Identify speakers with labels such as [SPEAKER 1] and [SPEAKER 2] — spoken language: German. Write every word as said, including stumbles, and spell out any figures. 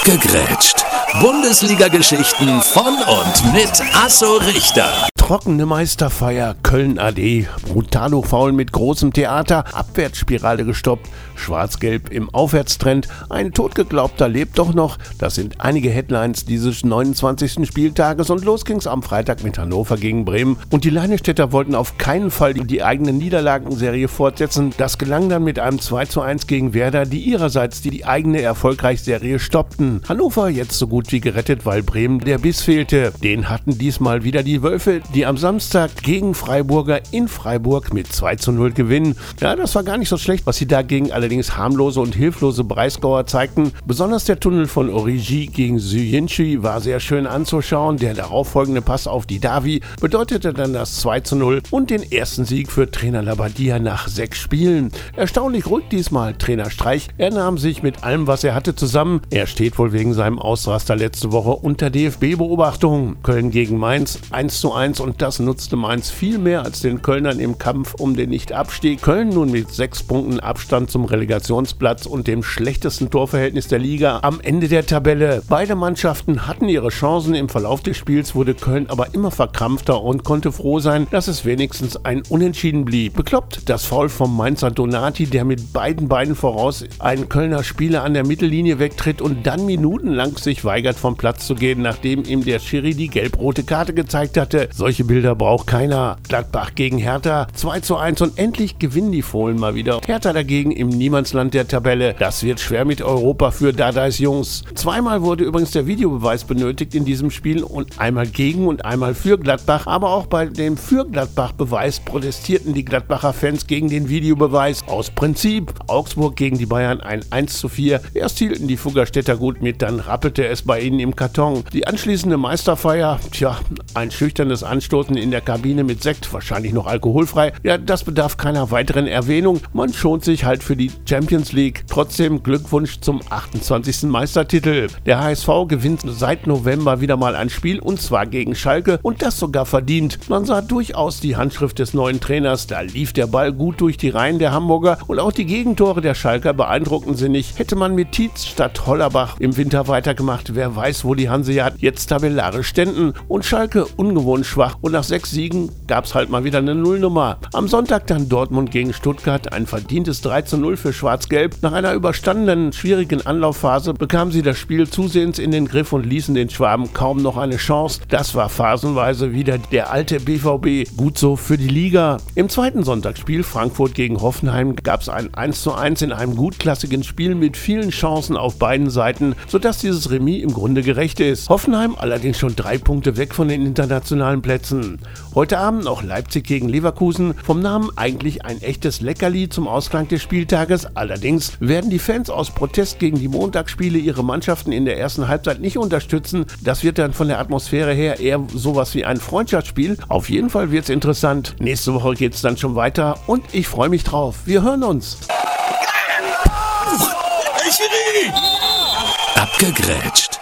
[SPEAKER 1] Abgegrätscht. Bundesliga-Geschichten von und mit Asso Richter.
[SPEAKER 2] Trockene Meisterfeier, Köln A D, Brutalo-Foul mit großem Theater, Abwärtsspirale gestoppt, Schwarz-Gelb im Aufwärtstrend, ein Totgeglaubter lebt doch noch. Das sind einige Headlines dieses neunundzwanzigsten Spieltages und los ging's am Freitag mit Hannover gegen Bremen. Und die Leinestädter wollten auf keinen Fall die eigene Niederlagenserie fortsetzen. Das gelang dann mit einem zwei zu eins gegen Werder, die ihrerseits die, die eigene Erfolgreichserie stoppten. Hannover jetzt so gut wie gerettet, weil Bremen der Biss fehlte. Den hatten diesmal wieder die Wölfe, die am Samstag gegen Freiburger in Freiburg mit zwei zu null gewinnen. Ja, das war gar nicht so schlecht, was sie dagegen allerdings harmlose und hilflose Breisgauer zeigten. Besonders der Tunnel von Origi gegen Ziyech war sehr schön anzuschauen. Der darauffolgende Pass auf Didavi bedeutete dann das zwei zu null und den ersten Sieg für Trainer Labbadia nach sechs Spielen. Erstaunlich ruhig diesmal, Trainer Streich. Er nahm sich mit allem, was er hatte, zusammen. Er steht wohl wegen seinem Ausraster letzte Woche unter D F B-Beobachtung. Köln gegen Mainz eins zu eins und das nutzte Mainz viel mehr als den Kölnern im Kampf um den Nicht-Abstieg. Köln nun mit sechs Punkten Abstand zum Relegationsplatz und dem schlechtesten Torverhältnis der Liga am Ende der Tabelle. Beide Mannschaften hatten ihre Chancen. Im Verlauf des Spiels wurde Köln aber immer verkrampfter und konnte froh sein, dass es wenigstens ein Unentschieden blieb. Bekloppt das Foul vom Mainzer Donati, der mit beiden Beinen voraus einen Kölner Spieler an der Mittellinie wegtritt und dann minutenlang sich weigert, vom Platz zu gehen, nachdem ihm der Schiri die gelb-rote Karte gezeigt hatte. Solche Bilder braucht keiner. Gladbach gegen Hertha zwei zu eins und endlich gewinnen die Fohlen mal wieder. Hertha dagegen im Niemandsland der Tabelle. Das wird schwer mit Europa für Dardais Jungs. Zweimal wurde übrigens der Videobeweis benötigt in diesem Spiel und einmal gegen und einmal für Gladbach. Aber auch bei dem für Gladbach-Beweis protestierten die Gladbacher Fans gegen den Videobeweis. Aus Prinzip. Augsburg gegen die Bayern ein eins zu vier. Erst hielten die Fuggerstädter gut mit, dann rappelte es bei ihnen im Karton. Die anschließende Meisterfeier, tja, ein schüchternes Anstoßen in der Kabine mit Sekt, wahrscheinlich noch alkoholfrei. Ja, das bedarf keiner weiteren Erwähnung. Man schont sich halt für die Champions League. Trotzdem Glückwunsch zum achtundzwanzigsten Meistertitel. Der H S V gewinnt seit November wieder mal ein Spiel und zwar gegen Schalke und das sogar verdient. Man sah durchaus die Handschrift des neuen Trainers. Da lief der Ball gut durch die Reihen der Hamburger und auch die Gegentore der Schalker beeindruckten sie nicht. Hätte man mit Tietz statt Hollerbach im Winter weitergemacht, wer weiß, wo die Hanseat jetzt tabellarisch ständen. Und Schalke ungewohnt schwach und nach sechs Siegen gab es halt mal wieder eine Nullnummer. Am Sonntag dann Dortmund gegen Stuttgart, ein verdientes drei zu null für Schwarz-Gelb. Nach einer überstandenen, schwierigen Anlaufphase bekamen sie das Spiel zusehends in den Griff und ließen den Schwaben kaum noch eine Chance. Das war phasenweise wieder der alte B V B. Gut so für die Liga. Im zweiten Sonntagsspiel Frankfurt gegen Hoffenheim gab es ein eins zu eins in einem gutklassigen Spiel mit vielen Chancen auf beiden Seiten, sodass dieses Remis im Grunde gerecht ist. Hoffenheim allerdings schon drei Punkte weg von den internationalen Plätzen. Heute Abend noch Leipzig gegen Leverkusen. Vom Namen eigentlich ein echtes Leckerli zum Ausklang des Spieltages. Allerdings werden die Fans aus Protest gegen die Montagsspiele ihre Mannschaften in der ersten Halbzeit nicht unterstützen. Das wird dann von der Atmosphäre her eher sowas wie ein Freundschaftsspiel. Auf jeden Fall wird's interessant. Nächste Woche geht's dann schon weiter und ich freue mich drauf. Wir hören uns.
[SPEAKER 1] Abgegrätscht.